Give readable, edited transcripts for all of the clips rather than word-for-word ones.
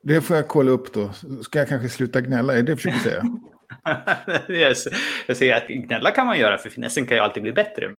Det får jag kolla upp då. Ska jag kanske sluta gnälla? Är det försöker säga? Yes. Jag säger att gnälla kan man göra, för finessen kan ju alltid bli bättre.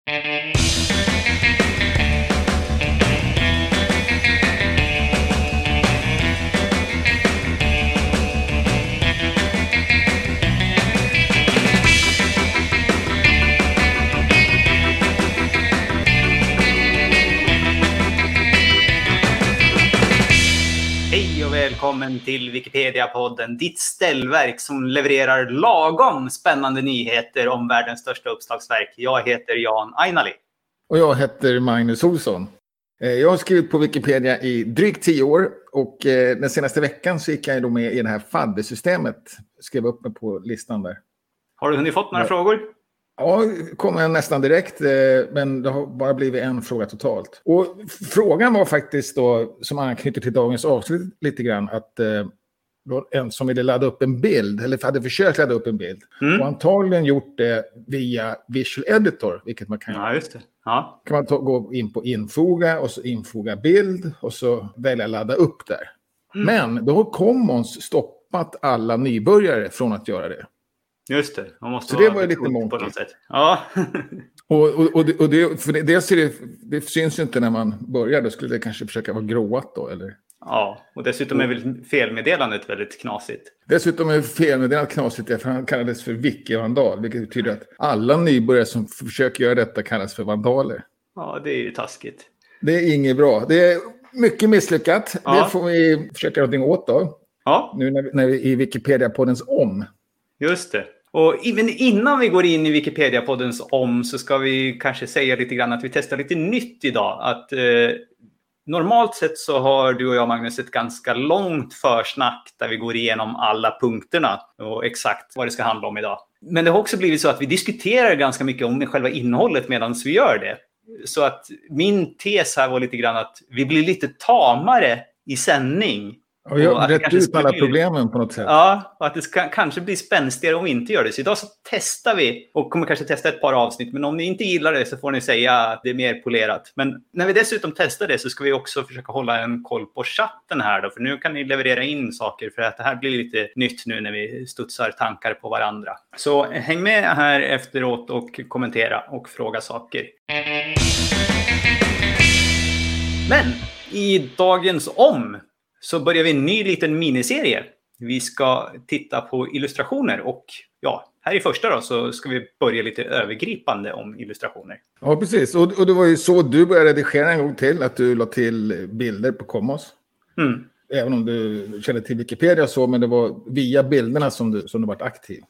Välkommen till Wikipedia-podden, ditt ställverk som levererar lagom spännande nyheter om världens största uppslagsverk. Jag heter Jan Ainali. Och jag heter Magnus Olsson. Jag har skrivit på Wikipedia i drygt 10 år och den senaste veckan så gick jag då med i det här faddersystemet. Skrev upp mig på listan där. Har du hunnit fått några frågor? Ja, kommer nästan direkt, men det har bara blivit en fråga totalt. Och frågan var faktiskt då, som anknyter till dagens avsnitt lite grann, att en som ville ladda upp en bild, eller hade försökt ladda upp en bild, och antagligen gjort det via Visual Editor, vilket man kan göra. Ja, just det. Ja. Kan man gå in på infoga och så infoga bild och så välja ladda upp där. Men då har Commons stoppat alla nybörjare från att göra det. Just det, man måste så det var ju lite mångt på något sätt. Ja. och det, för det syns ju inte när man börjar. Då skulle det kanske försöka vara gråat då, eller? Ja, och dessutom är väl felmeddelandet väldigt knasigt. Dessutom är felmeddelandet knasigt för han kallades för wiki-vandal. Vilket betyder att alla nybörjare som försöker göra detta kallas för vandaler. Ja, det är ju taskigt. Det är inget bra. Det är mycket misslyckat. Ja. Det får vi försöka göra någonting åt då. Ja. Nu när vi är i Wikipedia-poddens om. Just det. Men innan vi går in i Wikipedia-poddens om så ska vi kanske säga lite grann att vi testar lite nytt idag. Att normalt sett så har du och jag, Magnus, ett ganska långt försnack där vi går igenom alla punkterna och exakt vad det ska handla om idag. Men det har också blivit så att vi diskuterar ganska mycket om själva innehållet medan vi gör det. Så att min tes här var lite grann att vi blir lite tamare i sändning. Och jag har rätt ut alla problemen på något sätt. Ja, och att det kanske blir spänstigare om vi inte gör det. Så idag så testar vi och kommer kanske testa ett par avsnitt. Men om ni inte gillar det så får ni säga att det är mer polerat. Men när vi dessutom testar det så ska vi också försöka hålla en koll på chatten här då. För nu kan ni leverera in saker för att det här blir lite nytt nu när vi studsar tankar på varandra. Så häng med här efteråt och kommentera och fråga saker. Men i dagens om så börjar vi en ny liten miniserie. Vi ska titta på illustrationer och här i första då så ska vi börja lite övergripande om illustrationer. Ja, precis. Och det var ju så du började redigera en gång till, att du la till bilder på Commons. Även om du kände till Wikipedia så, men det var via bilderna som du varit aktiv.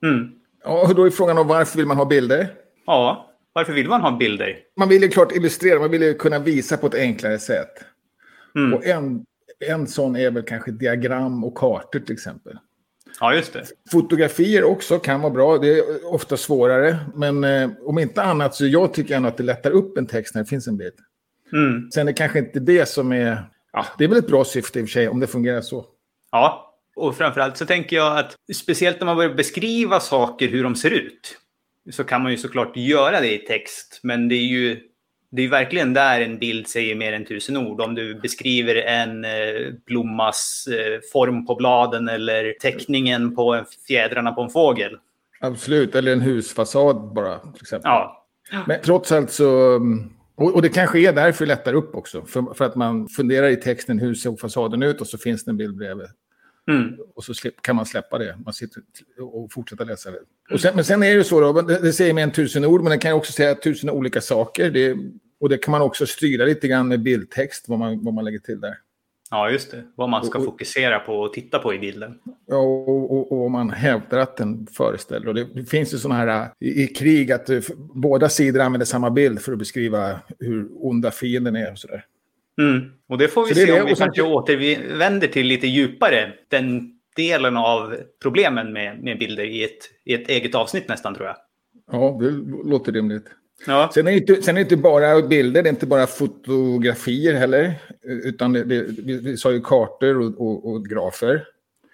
Ja, och då är frågan om varför vill man ha bilder? Ja, varför vill man ha bilder? Man vill ju klart illustrera, man vill ju kunna visa på ett enklare sätt. Och en sån är väl kanske diagram och kartor till exempel. Ja, just det. Fotografier också kan vara bra. Det är ofta svårare. Men om inte annat så jag tycker ändå att det lättar upp en text när det finns en bild. Sen är det kanske inte det som är... Ja, det är väl ett bra syfte i och för sig om det fungerar så. Ja, och framförallt så tänker jag att speciellt när man börjar beskriva saker hur de ser ut så kan man ju såklart göra det i text. Men det är verkligen där en bild säger mer än 1000 ord. Om du beskriver en blommas form på bladen eller teckningen på fjädrarna på en fågel. Absolut, eller en husfasad bara till exempel. Ja. Men trots allt så... Och det kanske är därför det lättar upp också. För att man funderar i texten hur ser fasaden ut och så finns det en bild bredvid. Och så kan man släppa det. Man sitter och fortsätter läsa det. Men sen är det ju så då, det säger mer än 1000 ord, men det kan ju också säga 1000 olika saker. Och det kan man också styra lite grann med bildtext, vad man lägger till där. Ja, just det. Vad man ska fokusera på och titta på i bilden. Ja, och man hävdar att den föreställer. Och det finns ju sådana här i krig att båda sidor använder samma bild för att beskriva hur onda fienden är och sådär. Och det får vi se om vi kanske återvänder till lite djupare. Den delen av problemen med bilder i ett eget avsnitt nästan, tror jag. Ja, det låter rimligt. Ja. Sen är det inte bara bilder, det är inte bara fotografier heller. Utan vi sa ju kartor och grafer.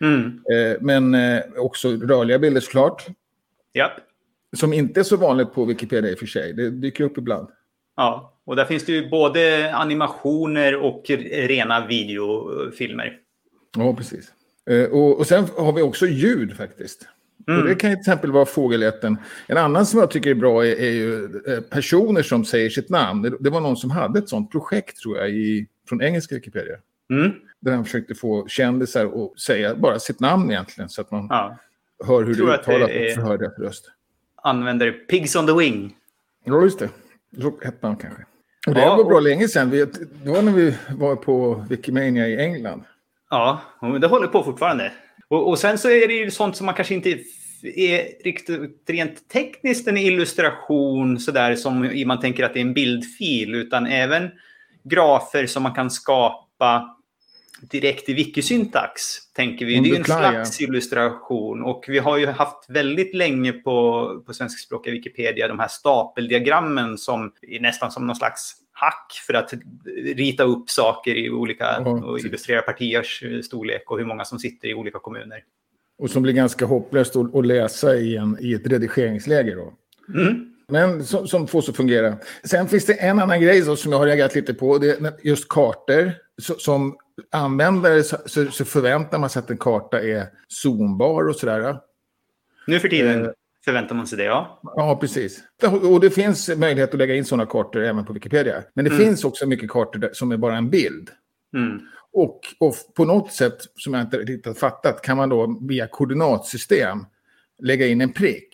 Men också rörliga bilder såklart. Ja. Som inte är så vanligt på Wikipedia i och för sig. Det dyker upp ibland. Ja, och där finns det ju både animationer och rena videofilmer. Ja, precis. Och sen har vi också ljud faktiskt. Och det kan ju till exempel vara fågelläten. En annan som jag tycker är bra är ju personer som säger sitt namn. Det var någon som hade ett sånt projekt tror jag från engelska Wikipedia. Där han försökte få kändisar att säga bara sitt namn egentligen. Så att man hör hur det uttalas och förhör deras röst. Använder Pigs on the Wing. Ja, just det. Så hette han kanske. Och det var bra länge sedan. Det var när vi var på Wikimania i England. Ja, det håller på fortfarande. Och sen så är det ju sånt som man kanske inte är riktigt rent tekniskt en illustration sådär som man tänker att det är en bildfil, utan även grafer som man kan skapa direkt i wikisyntax, tänker vi. Det är en slags illustration. Och vi har ju haft väldigt länge på svenskspråkiga Wikipedia de här stapeldiagrammen som är nästan som någon slags hack för att rita upp saker i olika och illustrera partiers storlek och hur många som sitter i olika kommuner. Och som blir ganska hopplöst att läsa i ett redigeringsläge då. Men som får så fungera. Sen finns det en annan grej som jag har reagerat lite på. Det är just kartor. Som användare så förväntar man sig att en karta är zoombar och sådär. Nu för tiden förväntar man sig det, ja. Ja, precis. Och det finns möjlighet att lägga in sådana kartor även på Wikipedia. Men det finns också mycket kartor som är bara en bild. Och på något sätt, som jag inte riktigt har fattat, kan man då via koordinatsystem lägga in en prick.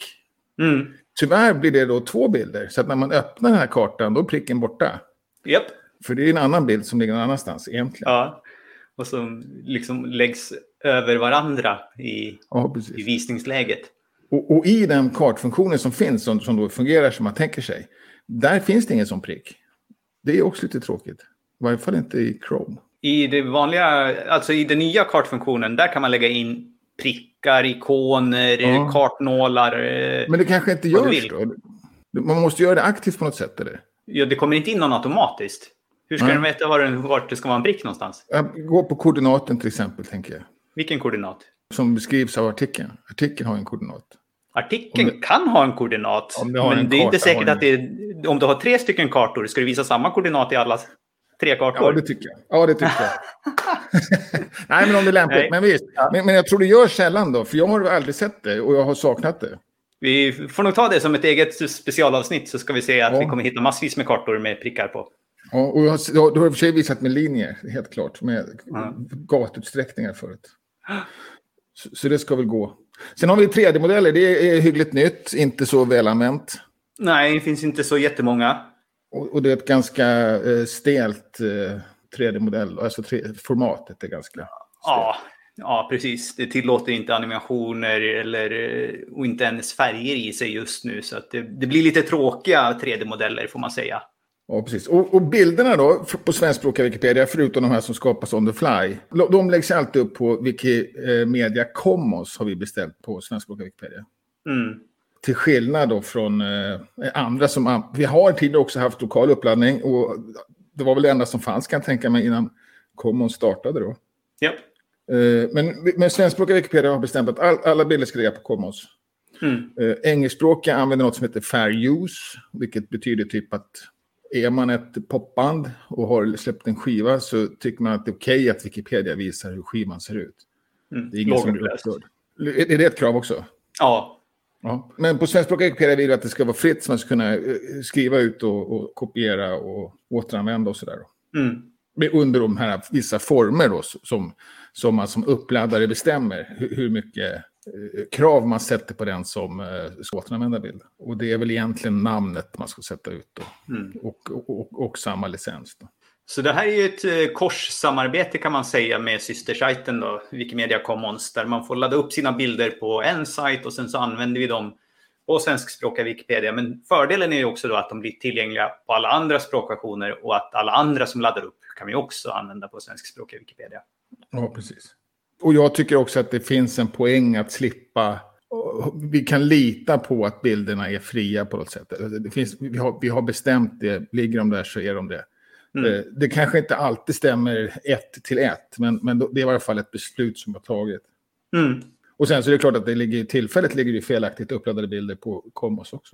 Tyvärr blir det då 2 bilder. Så att när man öppnar den här kartan, då är pricken borta. Japp. För det är en annan bild som ligger någon annanstans egentligen. Ja, och som liksom läggs över varandra i visningsläget. Och i den kartfunktionen som finns, som då fungerar som man tänker sig, där finns det ingen sån prick. Det är också lite tråkigt. I varje fall inte i Chrome. I det vanliga, alltså i den nya kartfunktionen, där kan man lägga in prickar, ikoner, kartnålar. Men det kanske inte görs då? Man måste göra det aktivt på något sätt, eller? Ja, det kommer inte in någon automatiskt. Hur ska de veta vart det ska vara en prick någonstans? Gå på koordinaten till exempel, tänker jag. Vilken koordinat? Som beskrivs av artikeln. Artikeln har en koordinat. Artikeln kan ha en koordinat. Men det är inte säkert att om du har 3 stycken kartor, ska du visa samma koordinat i alla 3 kartor? Ja, det tycker jag. Nej, men om det är lämpligt. Men visst. Men jag tror det gör sällan då. För jag har aldrig sett det och jag har saknat det. Vi får nog ta det som ett eget specialavsnitt, så ska vi se att vi kommer hitta massvis med kartor med prickar på. Ja, och du har i och för sig visat med linjer, helt klart. Med gatutsträckningar förut. Så det ska väl gå. Sen har vi 3D-modeller. Det är hyggligt nytt, inte så välanvänt. Nej, det finns inte så jättemånga. Och det är ett ganska stelt 3D-modell. Alltså formatet är ganska stelt. Ja, precis. Det tillåter inte animationer och inte ens färger i sig just nu. Så att det blir lite tråkiga 3D-modeller, får man säga. Ja, precis. Och bilderna då på svenskspråkiga Wikipedia, förutom de här som skapas on the fly, de läggs alltid upp på Wikimedia Commons, har vi beställt på svenskspråkiga Wikipedia. Till skillnad då från andra som... Vi har tidigare också haft lokal uppladdning, och det var väl det enda som fanns, kan jag tänka mig, innan Commons startade då. Ja. Men svenskspråkiga Wikipedia har bestämt att alla bilder ska ligga på Commons. Engelskspråkiga använder något som heter Fair Use, vilket betyder typ att är man ett popband och har släppt en skiva, så tycker man att det är okej att Wikipedia visar hur skivan ser ut. Det är ingen som blir upprörd. Är det ett krav också? Ja. Men på svenskspråkiga Wikipedia vill att det ska vara fritt, så man ska kunna skriva ut och kopiera och återanvända och sådär. Under de här vissa former då, som man som uppladdare bestämmer hur mycket krav man sätter på den som ska återanvända bild. Och det är väl egentligen namnet man ska sätta ut då. Och samma licens då. Så det här är ju ett korssamarbete, kan man säga, med systersajten då, Wikimedia Commons, där man får ladda upp sina bilder på en sajt och sen så använder vi dem på svenskspråkiga Wikipedia. Men fördelen är ju också då att de blir tillgängliga på alla andra språkversioner, och att alla andra som laddar upp kan vi också använda på svenskspråkiga Wikipedia. Ja, precis. Och jag tycker också att det finns en poäng att slippa... Vi kan lita på att bilderna är fria på något sätt. Vi har bestämt det. Ligger de där så är de det. Det kanske inte alltid stämmer 1:1. Men det är i alla fall ett beslut som har tagit. Och sen så är det klart att tillfället ligger ju felaktigt uppladdade bilder på Commons också.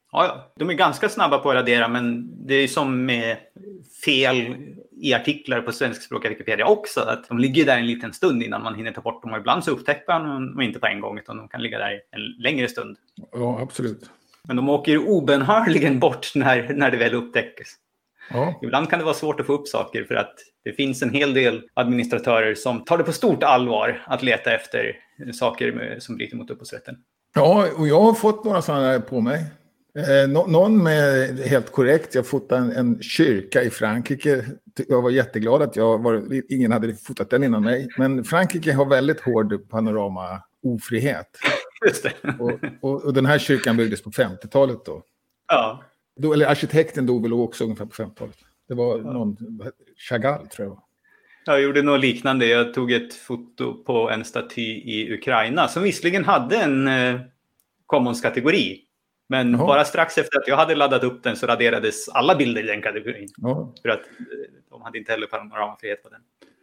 Ja, de är ganska snabba på att radera, men det är som med fel i artiklar på svenskspråkiga Wikipedia också. Att de ligger där en liten stund innan man hinner ta bort dem. Och ibland så upptäcker man dem inte på en gång, utan de kan ligga där en längre stund. Ja, absolut. Men de åker obenhörligen bort när det väl upptäcks. Ja. Ibland kan det vara svårt att få upp saker för att det finns en hel del administratörer som tar det på stort allvar att leta efter saker som bryter mot upphovsrätten. Ja, och jag har fått några sådana på mig. Någon med helt korrekt. Jag fotade en kyrka i Frankrike. Jag var jätteglad att ingen hade fotat den innan mig. Men Frankrike har väldigt hård panorama-ofrihet. Just det. Och den här kyrkan byggdes på 50-talet då. Ja. Eller arkitekten dog väl också ungefär på 50-talet. Det var någon Chagall, tror jag. Jag gjorde något liknande. Jag tog ett foto på en staty i Ukraina som visserligen hade en commons-kategori. Men bara strax efter att jag hade laddat upp den så raderades alla bilder i den kategorin. Ja. För att de hade inte heller panoramafrihet på den.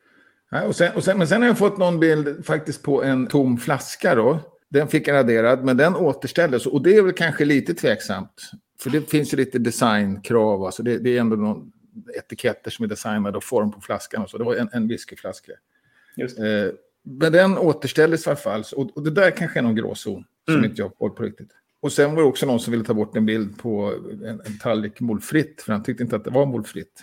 Ja, men sen har jag fått någon bild faktiskt på en tom flaska då. Den fick jag raderad, men den återställdes. Och det är väl kanske lite tveksamt. För det finns ju lite designkrav. Alltså det är ändå någon etiketter som är designade och form på flaskan. Och så. Det var en whiskyflaska. Just det. Men den återställdes i alla fall. Och det där kanske är någon gråzon som inte jag har på riktigt. Och sen var det också någon som ville ta bort en bild på en tallrik molfritt. För han tyckte inte att det var molfritt.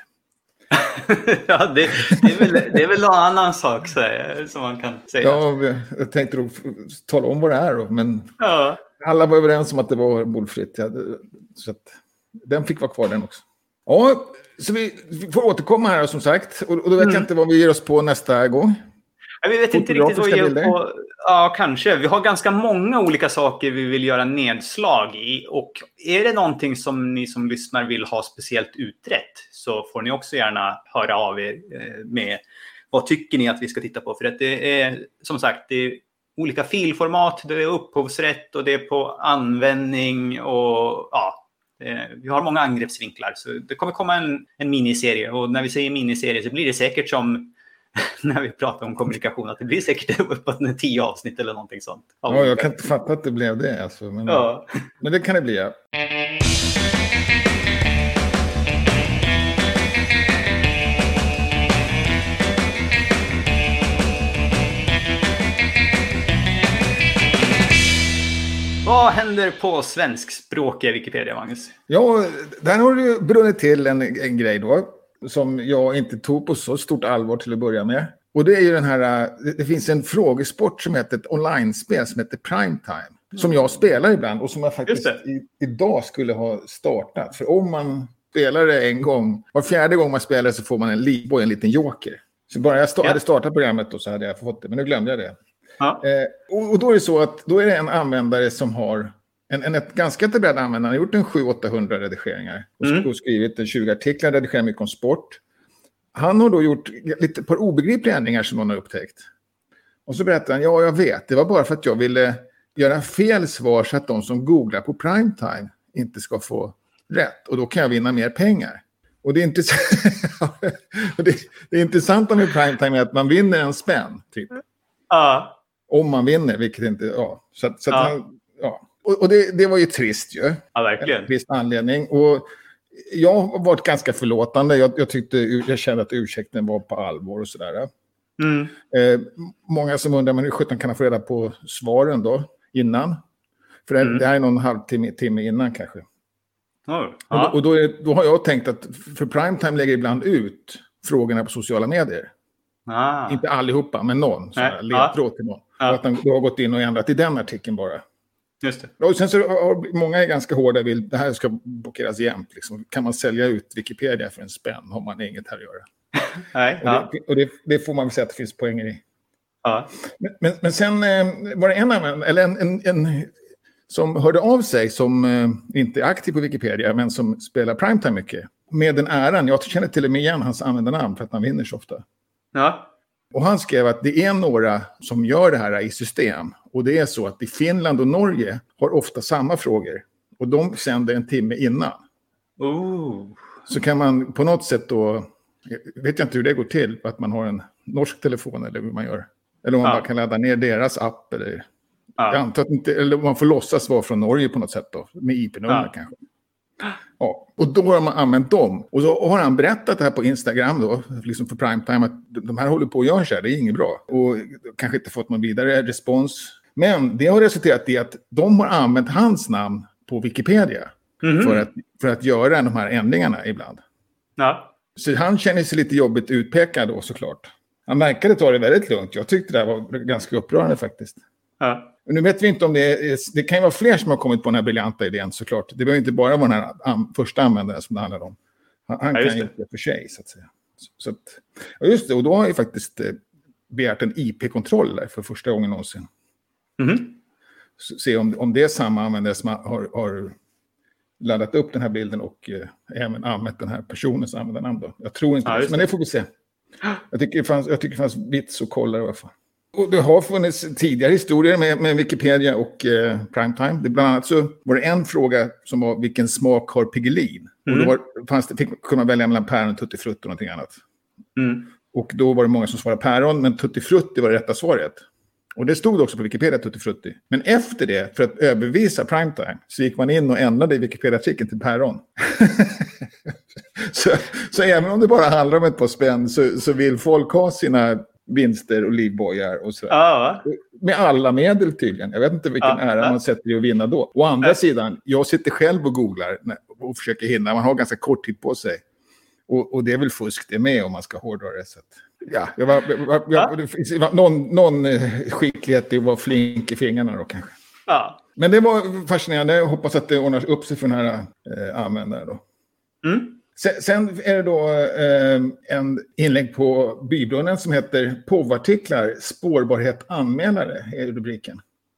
Ja, det är väl någon annan sak som man kan säga. Ja, jag tänkte då tala om vad det är då. Men alla var överens om att det var molfritt. Ja, så att den fick vara kvar den också. Ja, så vi får återkomma här som sagt. Och då vet jag inte vad vi ger oss på nästa gång. Vi vet inte riktigt vad vi gör på. Ja, kanske. Vi har ganska många olika saker vi vill göra nedslag i. Och är det någonting som ni som lyssnar vill ha speciellt utrett så får ni också gärna höra av er med vad tycker ni att vi ska titta på. För att det är som sagt det är olika filformat, det är upphovsrätt och det är på användning och vi har många angreppsvinklar. Så det kommer komma en miniserie och när vi säger miniserie så blir det säkert som när vi pratar om kommunikation att det blir säkert uppåt 10 avsnitt eller någonting sånt. Ja, jag kan inte fatta att det blev det. Alltså, men det kan det bli, ja. Vad händer på svenskspråkiga Wikipedia, Magnus? Ja, där har du brunnit till en grej då. Som jag inte tog på så stort allvar till att börja med. Och det är ju den här, det finns en frågesport som heter ett online-spel som heter Primetime. Som jag spelar ibland och som jag faktiskt idag skulle ha startat. För om man spelar det en gång, var fjärde gång man spelar så får man en liten joker. Så bara jag hade startat programmet då så hade jag fått det, men nu glömde jag det. Ja. Och då är det så att då är det en användare som har ett ganska etablerad användare har gjort en 700-800 redigeringar och skrivit en 20 artiklar, redigerar mycket om sport. Han har då gjort ett par obegripliga ändringar som någon har upptäckt. Och så berättar han, jag vet, det var bara för att jag ville göra fel svar så att de som googlar på Primetime inte ska få rätt. Och då kan jag vinna mer pengar. Och det är inte det intressanta med Primetime är att man vinner en spänn, typ. Om man vinner, vilket inte, Och det var ju trist ju. Ja, verkligen. En trist anledning. Och jag har varit ganska förlåtande. Jag kände att ursäkten var på allvar och sådär. Många som undrar, men hur 17 kan jag få reda på svaren då? Innan. För det här är någon halvtimme innan kanske. Och då har jag tänkt att för Primetime lägger ibland ut frågorna på sociala medier. Inte allihopa, men någon. Ledtråd till någon. Och att du har gått in och ändrat i den artikeln bara. Just det. Och sen så har många är ganska hårda det här ska blockeras jämt. Liksom. Kan man sälja ut Wikipedia för en spänn har man inget här att göra. Nej, det får man väl säga att det finns poänger i. Ja. Men sen var det en som hörde av sig som inte är aktiv på Wikipedia men som spelar Primetime mycket. Med den äran, jag känner till och med igen hans användarnamn för att han vinner så ofta. Ja. Och han skrev att det är några som gör det här i system. Och det är så att i Finland och Norge har ofta samma frågor. Och de sänder en timme innan. Så kan man på något sätt då, vet jag inte hur det går till, att man har en norsk telefon eller hur man gör. Eller om man bara kan ladda ner deras app. Eller, jag antar att inte, eller man får låtsas vara från Norge på något sätt då, med IP-nummer kanske. Ja, och då har man använt dem. Och så har han berättat det här på Instagram då, liksom för primetime, att de här håller på att göra så här, det är inget bra. Och kanske inte fått någon vidare respons. Men det har resulterat i att de har använt hans namn på Wikipedia för att göra de här ändringarna ibland. Ja. Så han känner sig lite jobbigt utpekad då såklart. Han verkade ta det väldigt lugnt. Jag tyckte det var ganska upprörande faktiskt. Ja. Nu vet vi inte om det kan ju vara fler som har kommit på den här briljanta idén såklart. Det behöver inte bara vara den här första användaren som det handlar om. Han kan ju inte för sig så att säga. Så att, ja just det, och då har jag faktiskt begärt en IP-kontroll där för första gången någonsin. Se om det är samma användare som har laddat upp den här bilden och även använt den här personens användarnamn då. Jag tror inte det, men det får vi se. Jag tycker det fanns vits att kolla i alla fall. Och det har funnits tidigare historier med Wikipedia och primetime. Bland annat så var det en fråga som var vilken smak har Piggelin? Och då fick man välja mellan päron, tutti frutti och någonting annat. Och då var det många som svarade päron, men tutti frutti var det rätta svaret. Och det stod också på Wikipedia tutti frutti. Men efter det, för att överbevisa primetime, så gick man in och ändrade i Wikipedia-artikeln till päron. så även om det bara handlar om ett par spänn så vill folk ha sina vinster och livbojar och så. Med alla medel tydligen. Jag vet inte vilken ära man sätter i att vinna då. Å andra sidan, jag sitter själv och googlar och försöker hinna. Man har ganska kort tid på sig. Och det är väl fusk det med om man ska hårdra det. Så att, det finns någon skicklighet i att vara flink i fingrarna då kanske. Ja. Men det var fascinerande. Jag hoppas att det ordnar upp sig för den här användaren då. Sen är det då en inlägg på Bybrunnen som heter POV-artiklar, spårbarhet anmälare är rubriken.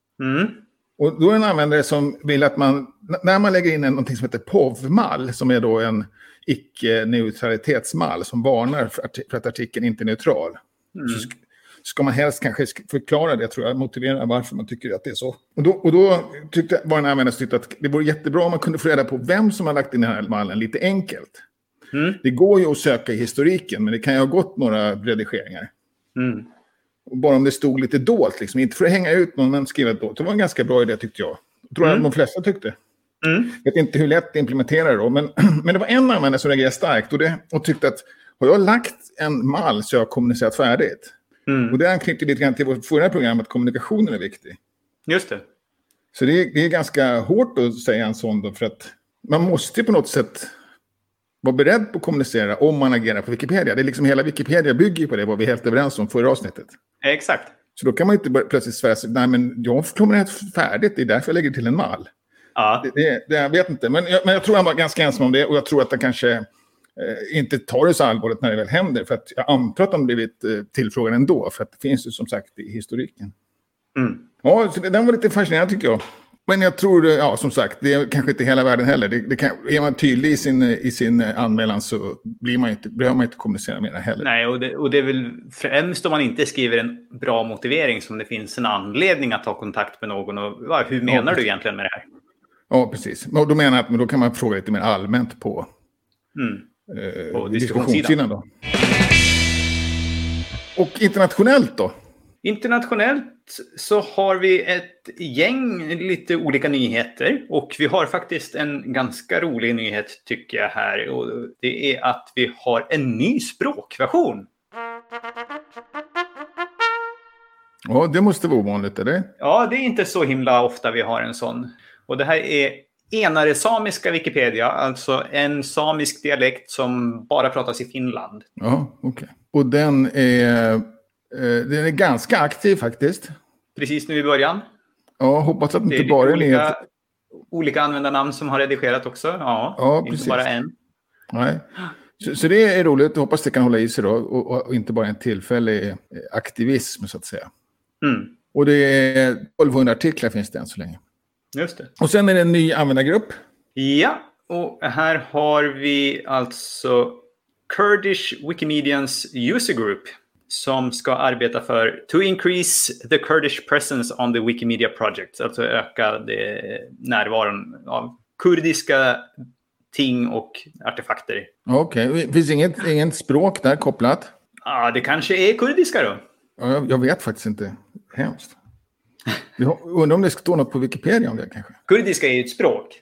Och då är en användare som vill att när man lägger in någonting som heter POV-mall, som är då en icke-neutralitetsmall som varnar för att artikeln inte är neutral. Så ska man helst kanske förklara det, tror jag, motivera varför man tycker att det är så. Och då var en användare som tyckte att det vore jättebra om man kunde få reda på vem som har lagt in den här mallen lite enkelt. Det går ju att söka i historiken, men det kan ju ha gått några redigeringar. Och bara om det stod lite dolt, liksom. Inte för att hänga ut någon, men skriva dolt. Det var en ganska bra idé tyckte jag. Jag tror att de flesta tyckte. Jag vet inte hur lätt det implementerar då, men det var en användare som reagerade starkt och tyckte att har jag lagt en mall så jag har kommunicerat färdigt. Och det anknyter lite grann till vårt förra program att kommunikationen är viktig. Just det. Så det är ganska hårt att säga en sån då, för att man måste på något sätt vara beredd på att kommunicera om man agerar på Wikipedia. Det är liksom hela Wikipedia bygger på det, vad vi är helt överens om förra avsnittet. Exakt. Så då kan man inte plötsligt svära sig, nej men jag har kommunicerat färdigt, det är därför jag lägger till en mall. Ja. Det jag vet inte, men jag tror han var ganska ensam om det och jag tror att han kanske inte tar det så allvarligt när det väl händer, för att jag antar att de blivit tillfrågade ändå, för att det finns ju som sagt i historiken. Ja, så den var lite fascinerande tycker jag. Men jag tror, som sagt, det är kanske inte hela världen heller. Är man tydlig i sin anmälan så behöver man inte kommunicera med det heller. Nej, och det är väl främst om man inte skriver en bra motivering som det finns en anledning att ta kontakt med någon. Och hur menar du egentligen med det här? Ja, precis. Och då menar jag att då kan man fråga lite mer allmänt på diskussionssidan då. Och internationellt då? Internationellt så har vi ett gäng lite olika nyheter. Och vi har faktiskt en ganska rolig nyhet tycker jag här. Och det är att vi har en ny språkversion. Ja, det måste vara ovanligt, eller? Ja, det är inte så himla ofta vi har en sån. Och det här är enare samiska Wikipedia, alltså en samisk dialekt som bara pratas i Finland. Ja, okej. Och den är ganska aktiv faktiskt. Precis nu i början. Ja, hoppas att det inte bara är olika användarnamn som har redigerat också. Ja, inte precis. Bara en. Nej. Så det är roligt. Jag hoppas det kan hålla i sig då. Och inte bara en tillfällig aktivism så att säga. Och det är 1200 artiklar finns det än så länge. Just det. Och sen är det en ny användargrupp. Ja, och här har vi alltså Kurdish Wikimedians User Group som ska arbeta för to increase the Kurdish presence on the Wikimedia project. Alltså öka närvaron av kurdiska ting och artefakter. Okej, finns inget språk där kopplat? Ja, det kanske är kurdiska då. Ja, jag vet faktiskt inte. Hemskt. Jag undrar om det står något på Wikipedia om det kanske. Kurdiska är ju ett språk.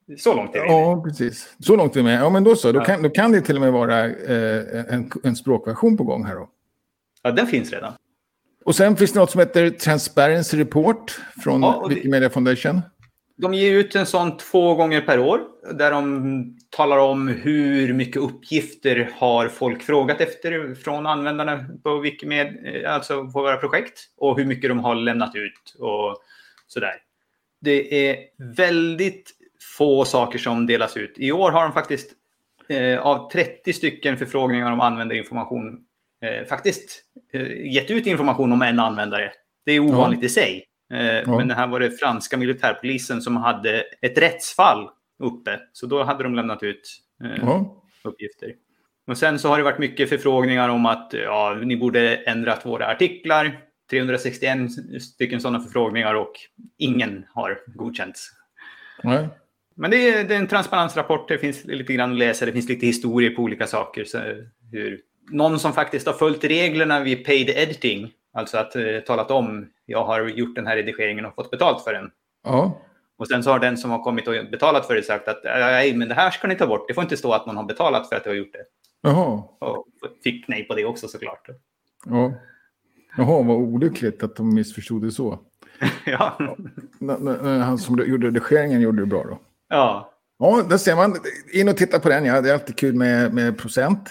Så långt är vi. Ja, precis. Så långt är vi med. Ja, men då så. Då kan det till och med vara en språkversion på gång här då. Ja, den finns redan. Och sen finns det något som heter Transparency Report från Wikimedia Foundation. De ger ut en sån 2 gånger per år där de talar om hur mycket uppgifter har folk frågat efter från användarna på Wikimedia, alltså på våra projekt, och hur mycket de har lämnat ut och sådär. Det är väldigt få saker som delas ut. I år har de faktiskt av 30 stycken förfrågningar om användarinformation faktiskt gett ut information om en användare. Det är ovanligt i sig. Men det här var det franska militärpolisen som hade ett rättsfall uppe. Så då hade de lämnat ut uppgifter. Och sen så har det varit mycket förfrågningar om att ni borde ändrat våra artiklar. 361 stycken sådana förfrågningar och ingen har godkänts. Nej. Men det är en transparensrapport. Det finns lite grann att läsa. Det finns lite historier på olika saker. Så någon som faktiskt har följt reglerna vid paid editing. Alltså att talat om jag har gjort den här redigeringen och fått betalt för den. Ja. Och sen så har den som har kommit och betalat för det sagt att nej, men det här ska ni ta bort. Det får inte stå att någon har betalat för att du har gjort det. Jaha. Och fick nej på det också såklart. Ja. Jaha, vad olyckligt att de missförstod det så. Ja. Han som gjorde redigeringen gjorde det bra då. Ja. Ja, där ser man. In och titta på den. Ja, det är alltid kul med procent.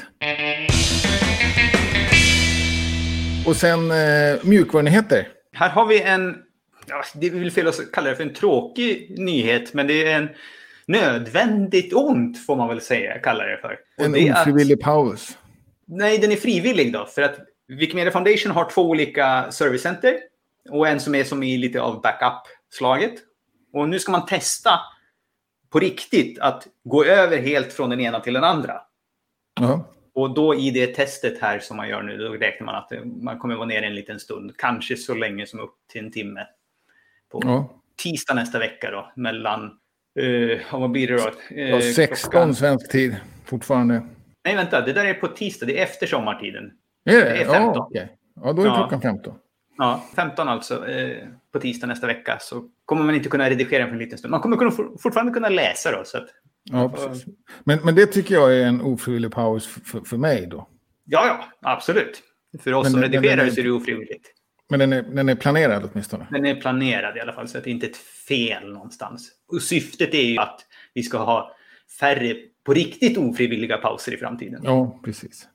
Och sen mjukvarunyheter. Här har vi det är väl fel att kalla det för en tråkig nyhet, men det är en nödvändigt ont får man väl säga, kallar det för. Och en ofrivillig paus. Nej, den är frivillig då, för att Wikimedia Foundation har 2 olika servicecenter och en som är som i lite av backup-slaget. Och nu ska man testa på riktigt att gå över helt från den ena till den andra. Ja. Och då i det testet här som man gör nu, då räknar man att man kommer vara nere en liten stund. Kanske så länge som upp till en timme. På tisdag nästa vecka då. Mellan, vad blir det då? 16 svensk tid fortfarande. Nej, vänta. Det där är på tisdag. Det är efter sommartiden. Är det? Det är 15. Ja, okay. Ja, då är det klockan 15. Ja, 15 alltså. På tisdag nästa vecka så kommer man inte kunna redigera för en liten stund. Man kommer fortfarande kunna läsa då. Så att, ja, precis. Men det tycker jag är en ofrivillig paus för mig då. Ja, absolut. För oss som redigerar så är det ofrivilligt. Men den är planerad åtminstone? Den är planerad i alla fall, så att det inte är ett fel någonstans. Och syftet är ju att vi ska ha färre på riktigt ofrivilliga pauser i framtiden. Ja, precis.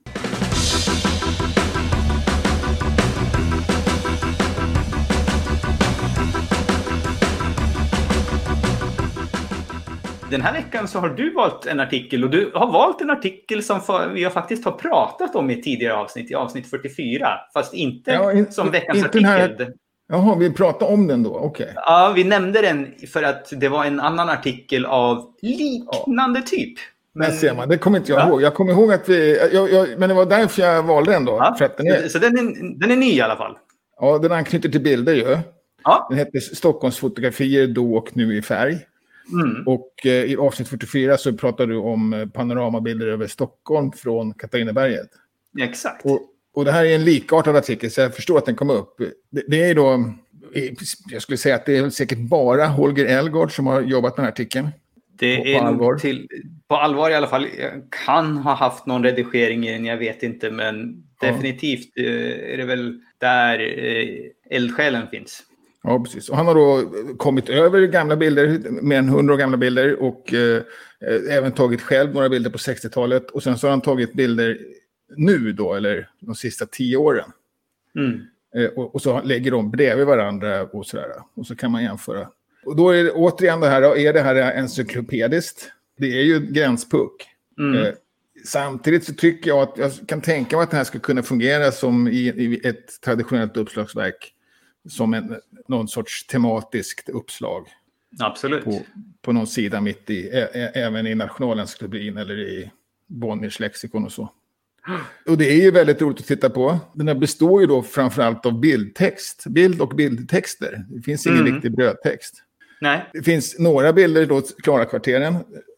Den här veckan så har du valt en artikel, och du har valt en artikel som vi faktiskt har pratat om i tidigare avsnitt, i avsnitt 44. Fast inte som veckans artikel. Jaha, vi pratade om den då, okej. Okay. Ja, vi nämnde den för att det var en annan artikel av liknande typ. Men ser man, det kommer inte jag ihåg. Jag kommer ihåg att men det var därför jag valde den då. Ja, för att så den är ny i alla fall. Ja, den anknyter till bilder ju. Ja. Den heter Stockholms fotografier då och nu i färg. Mm. Och i avsnitt 44 så pratar du om panoramabilder över Stockholm från Katarineberget. Exakt. Och det här är en likartad artikel, så jag förstår att den kom upp. Det är då, jag skulle säga att det är säkert bara Holger Elgård som har jobbat med den här artikeln. Det är nog på allvar i alla fall. Jag kan ha haft någon redigering i den, jag vet inte. Men definitivt är det väl där eldsjälen finns. Ja, precis. Och han har då kommit över gamla bilder, mer än 100 gamla bilder. Och även tagit själv några bilder på 60-talet. Och sen så har han tagit bilder nu då, eller de sista 10 åren. Mm. Och så lägger de bredvid varandra och sådär. Och så kan man jämföra. Och då är det återigen det här, är det här encyklopediskt? Det är ju gränspuck. Mm. Samtidigt så tycker jag att jag kan tänka mig att det här ska kunna fungera som i ett traditionellt uppslagsverk. Som någon sorts tematiskt uppslag. Absolut. På någon sida mitt i, även i Nationalencyklopedin eller i Bonniers lexikon och så. Och det är ju väldigt roligt att titta på. Den här består ju då framförallt av bildtext. Bild och bildtexter. Det finns ingen riktig brödtext. Nej. Det finns några bilder då, Klara kvarteren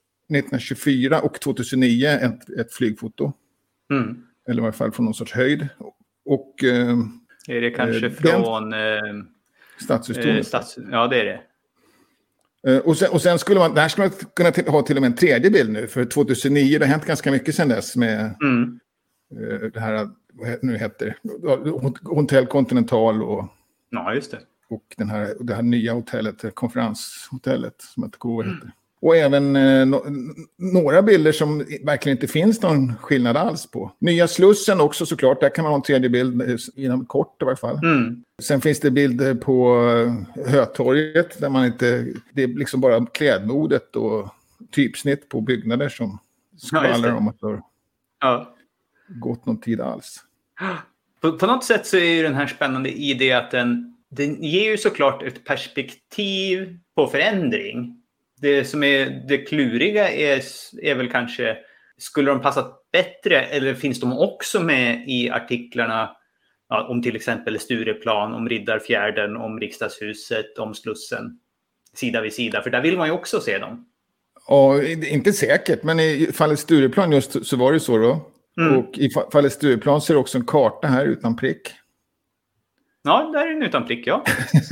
1924 och 2009 ett flygfoto. Mm. Eller i alla fall från någon sorts höjd. Och är det kanske från Stadshuset? Ja, det är det. Och sen skulle man kunna ha till och med en tredje bild nu. För 2009, det har hänt ganska mycket sedan dess med det här, vad nu heter Hotel Continental och... Ja, just det. Och det här nya hotellet, konferenshotellet som jag tror heter. Och även några bilder som verkligen inte finns någon skillnad alls på. Nya Slussen också såklart, där kan man ha en tredje bild inom kort i varje fall. Sen finns det bilder på Hötorget där man inte, det är liksom bara klädmodet och typsnitt på byggnader som skvallrar om att det har gått någon tid alls. På något sätt så är ju den här spännande i det att den ger ju såklart ett perspektiv på förändring. Det som är det kluriga är väl kanske, skulle de passat bättre eller finns de också med i artiklarna om till exempel Stureplan, om Riddarfjärden, om Riksdagshuset, om Slussen, sida vid sida? För där vill man ju också se dem. Ja, inte säkert, men i fallet Stureplan just så var det så då. Och i fallet Stureplan ser det också en karta här utan prick. Ja, där är den utan prick, ja.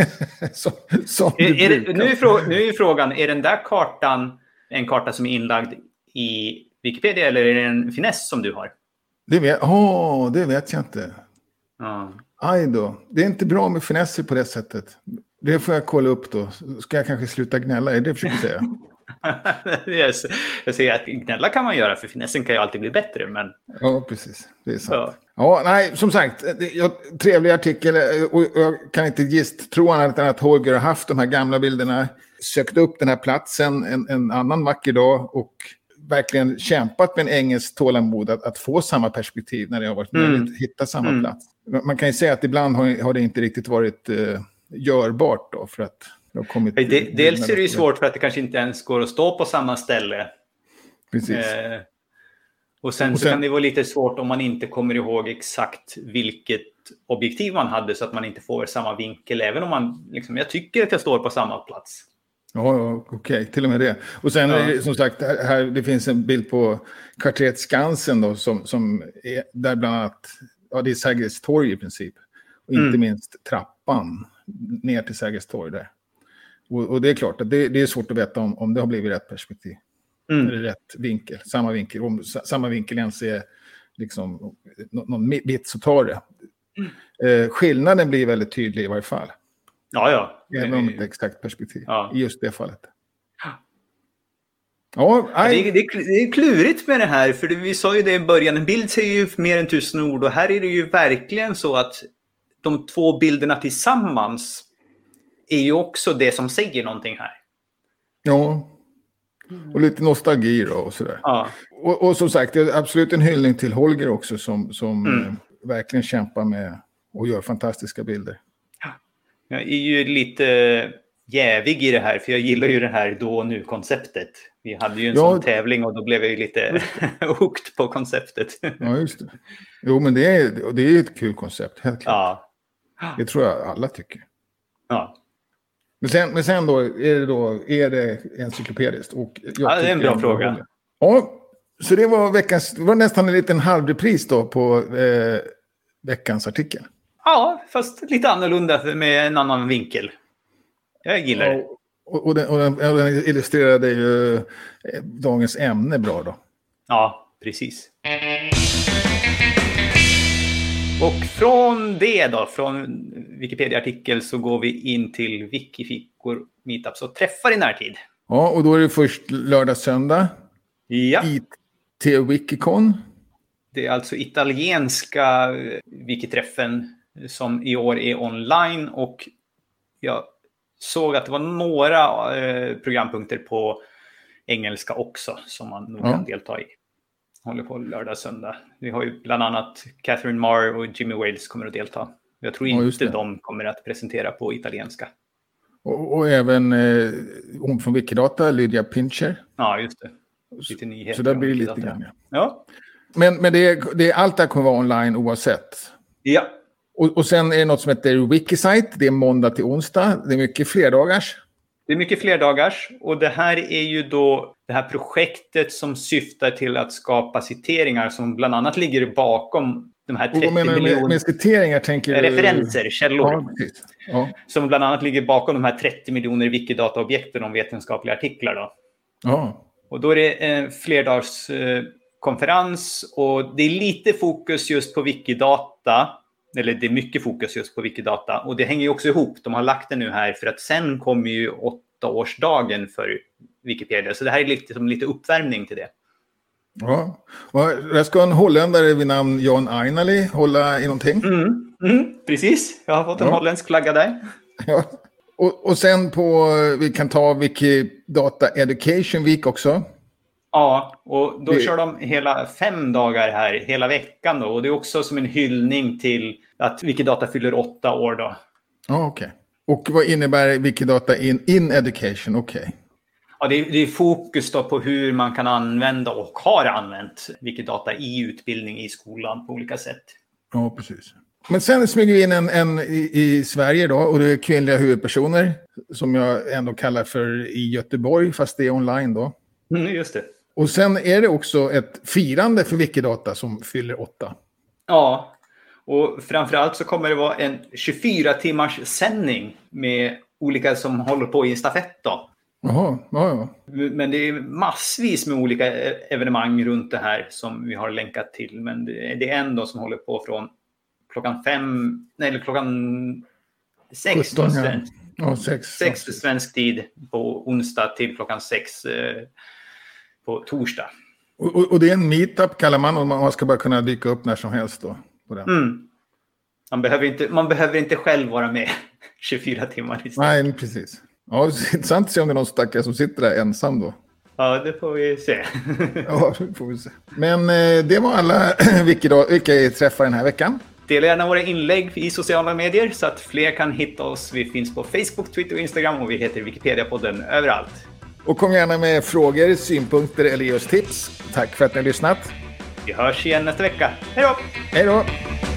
Nu är frågan, är den där kartan en karta som är inlagd i Wikipedia eller är det en finess som du har? Det vet jag inte. Aj då, det är inte bra med finesser på det sättet. Det får jag kolla upp då. Ska jag kanske sluta gnälla, är det försöker säga? Yes. Jag säger att gnälla kan man göra, för finessen kan ju alltid bli bättre. Men... Ja, precis. Det är sant. Ja, nej, som sagt, trevlig artikel. Och jag kan inte tro annat än att Holger har haft de här gamla bilderna, sökt upp den här platsen en annan vacker dag och verkligen kämpat med en engelsk tålamod att få samma perspektiv när det har varit möjligt att hitta samma plats. Man kan ju säga att ibland har det inte riktigt varit görbart då, för att det har kommit... Dels är det ju svårt för att det kanske inte ens går att stå på samma ställe. Precis. Och sen så kan det vara lite svårt om man inte kommer ihåg exakt vilket objektiv man hade så att man inte får samma vinkel. Även om man, liksom, jag tycker att jag står på samma plats. Ja, okej. Till och med det. Och sen som sagt, här, det finns en bild på kvarteret Skansen då, som är där bland annat, det är Sergels torg i princip. Och inte minst trappan ner till Sergels torg där. Och det är klart att det är svårt att veta om det har blivit rätt perspektiv. Eller rätt vinkel, samma vinkel. Om samma vinkel ens är liksom någon bit så tar det. Skillnaden blir väldigt tydlig i varje fall. Ja. Även om det är exakt perspektiv i just det fallet. Ja, det är klurigt med det här, för vi sa ju det i början, en bild säger ju mer än 1000 ord och här är det ju verkligen så att de två bilderna tillsammans är ju också det som säger någonting här. Ja, och lite nostalgi då och sådär. Ja. Och som sagt, det är absolut en hyllning till Holger också som verkligen kämpar med och gör fantastiska bilder. Jag är ju lite jävig i det här, för jag gillar ju det här då och nu-konceptet. Vi hade ju en sån tävling och då blev jag ju lite hooked på konceptet. Ja, just det. Jo, men det är ett kul koncept, helt klart. Ja. Det tror jag alla tycker. Ja. Men sen då, är det encyklopediskt? Och det är en bra fråga. Ja, så det var nästan en liten halvrepris då på veckans artikel. Ja, fast lite annorlunda med en annan vinkel. Jag gillar det. Och den illustrerade ju dagens ämne bra då. Ja, precis. Och från det då, från Wikipedia-artikel så går vi in till Wikifikor Meetups och träffar i närtid. Ja, och då är det först lördag, söndag. Ja. IT-Wikicon. Det är alltså italienska Wikiträffen som i år är online och jag såg att det var några programpunkter på engelska också som man nog kan delta i. Håller på lördag, söndag. Vi har ju bland annat Catherine Marr och Jimmy Wales kommer att delta. Jag tror inte de kommer att presentera på italienska. Och även hon från Wikidata, Lydia Pincher. Ja, just det. Lite nyheter. Så där blir det lite grann. Ja. Men allt det kommer vara online oavsett. Ja. Och sen är det något som heter Wikisite. Det är måndag till onsdag. Det är mycket flerdagars. Det är mycket flerdagars. Och det här är ju då det här projektet som syftar till att skapa citeringar som bland annat ligger bakom de här 30 miljoner... Med citeringar tänker du... Referenser, källor. Ja, precis. Ja. Som bland annat ligger bakom de här 30 miljoner Wikidata-objekten om vetenskapliga artiklar då. Ja. Och då är det en flerdags konferens och det är lite fokus just på Wikidata. Eller det är mycket fokus just på Wikidata. Och det hänger ju också ihop. De har lagt det nu här för att sen kommer ju 8-årsdagen för Wikipedia. Så det här är lite uppvärmning till det. Ja, och jag ska en holländare vid namn Jan Ainali hålla i någonting. Precis, jag har fått en holländsk flagga där. Ja. Och sen vi kan ta Wikidata Education Week också. Ja, och då kör de hela 5 dagar här, hela veckan då. Och det är också som en hyllning till att Wikidata fyller 8 år då. Ja, okej. Och vad innebär Wikidata in Education? Okej. Ja, det är fokus då på hur man kan använda och har använt Wikidata i utbildning i skolan på olika sätt. Ja, precis. Men sen smyger vi in en i Sverige då, och det är kvinnliga huvudpersoner som jag ändå kallar för i Göteborg, fast det är online då. Just det. Och sen är det också ett firande för Wikidata som fyller 8. Ja, och framförallt så kommer det vara en 24-timmars sändning med olika som håller på i en stafett då. Jaha, ja. Men det är massvis med olika evenemang runt det här som vi har länkat till. Men det är en då som håller på från klockan 6 då, ja, 6 svensk tid på onsdag till klockan 6 på torsdag. Och det är en meetup kallar man, och man ska bara kunna dyka upp när som helst då på den. Man behöver inte själv vara med 24 timmar istället. Nej, precis. Ja, det är intressant att se om det är någon stackare som sitter där ensam då. Ja, det får vi se. Ja, det får vi se. Men det var alla vilka träffar den här veckan. Dela gärna våra inlägg i sociala medier så att fler kan hitta oss. Vi finns på Facebook, Twitter och Instagram och vi heter Wikipedia-podden överallt. Och kom gärna med frågor, synpunkter eller ge oss tips. Tack för att ni har lyssnat. Vi hörs igen nästa vecka. Hej då! Hej då!